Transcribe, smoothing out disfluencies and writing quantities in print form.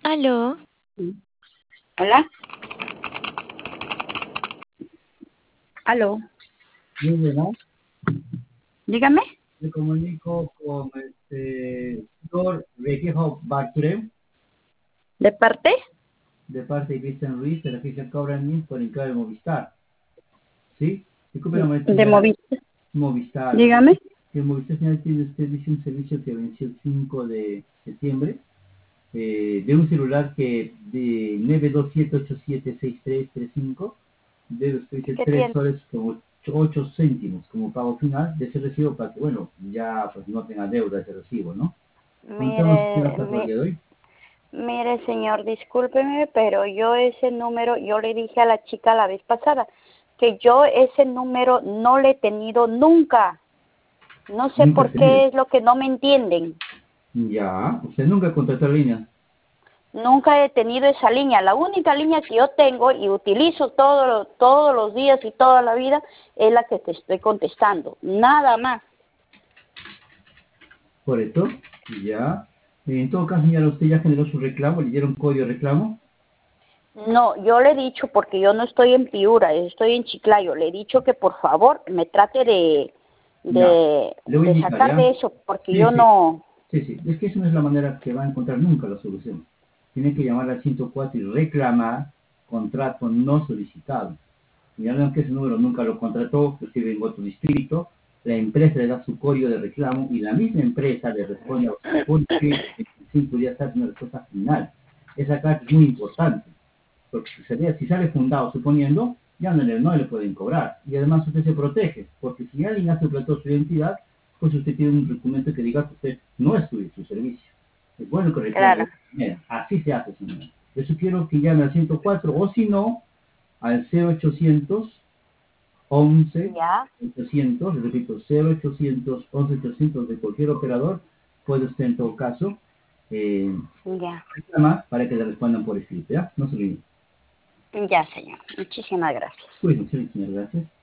Aló. Hola. Aló. Muy buenas. Dígame. Me comunico con señor Requejo Bartreu, ¿De parte? de parte de Cristian Ruiz, de la agencia Cobramin, por encargo de Movistar. ¿Sí? Disculpe, no me De Movistar. Movistar. Dígame. Que Movistar señal tiene usted dice un servicio que venció el 5 de septiembre, de un celular que de 927876335 debe usted dice ¿Qué 3 tiene? soles como 8 céntimos como pago final de ese recibo para que, bueno, ya pues no tenga deuda ese recibo, ¿no? Contamos qué Mire, pasa el día de hoy. mire, señor, discúlpeme, pero yo ese número, yo le dije a la chica la vez pasada que yo ese número no le he tenido nunca. No sé Nunca he por tenido. qué es lo que no me entienden. Ya, usted nunca contrató línea. Nunca he tenido esa línea. La única línea que yo tengo y utilizo todos los días y toda la vida es la que te estoy contestando. Nada más. Por esto, ya. En todo caso, señora, usted ya generó su reclamo, le dieron código de reclamo. No, yo le he dicho, porque yo no estoy en Piura, estoy en Chiclayo, le he dicho que por favor me trate Ya, le voy a de indicar, sacar ¿ya? de eso, porque Sí, yo sí, no... sí, sí. Es que eso no es la manera que va a encontrar nunca la solución. Tiene que llamar al 104 y reclamar contrato no solicitado. Señalan que ese número nunca lo contrató, recibe en otro distrito, la empresa le da su código de reclamo y la misma empresa le responde a usted porque en 5 días está una respuesta final. Esa carta es muy importante, porque si sale fundado suponiendo, ya no le pueden cobrar. Y además usted se protege, porque si alguien ha suplantado su identidad, pues usted tiene un documento que diga que usted no es su servicio. Es bueno que reclame de Claro, esta manera. Así se hace, señor. Yo sugiero que llame al 104 o si no, al 0800 11 ya, 800, les repito, 0800 11 800 de cualquier operador, puede usted en todo caso ya, reclamar para que le respondan por escrito, ¿ya? No se olviden. ya, señor. Muchísimas gracias. Pues, muchas gracias.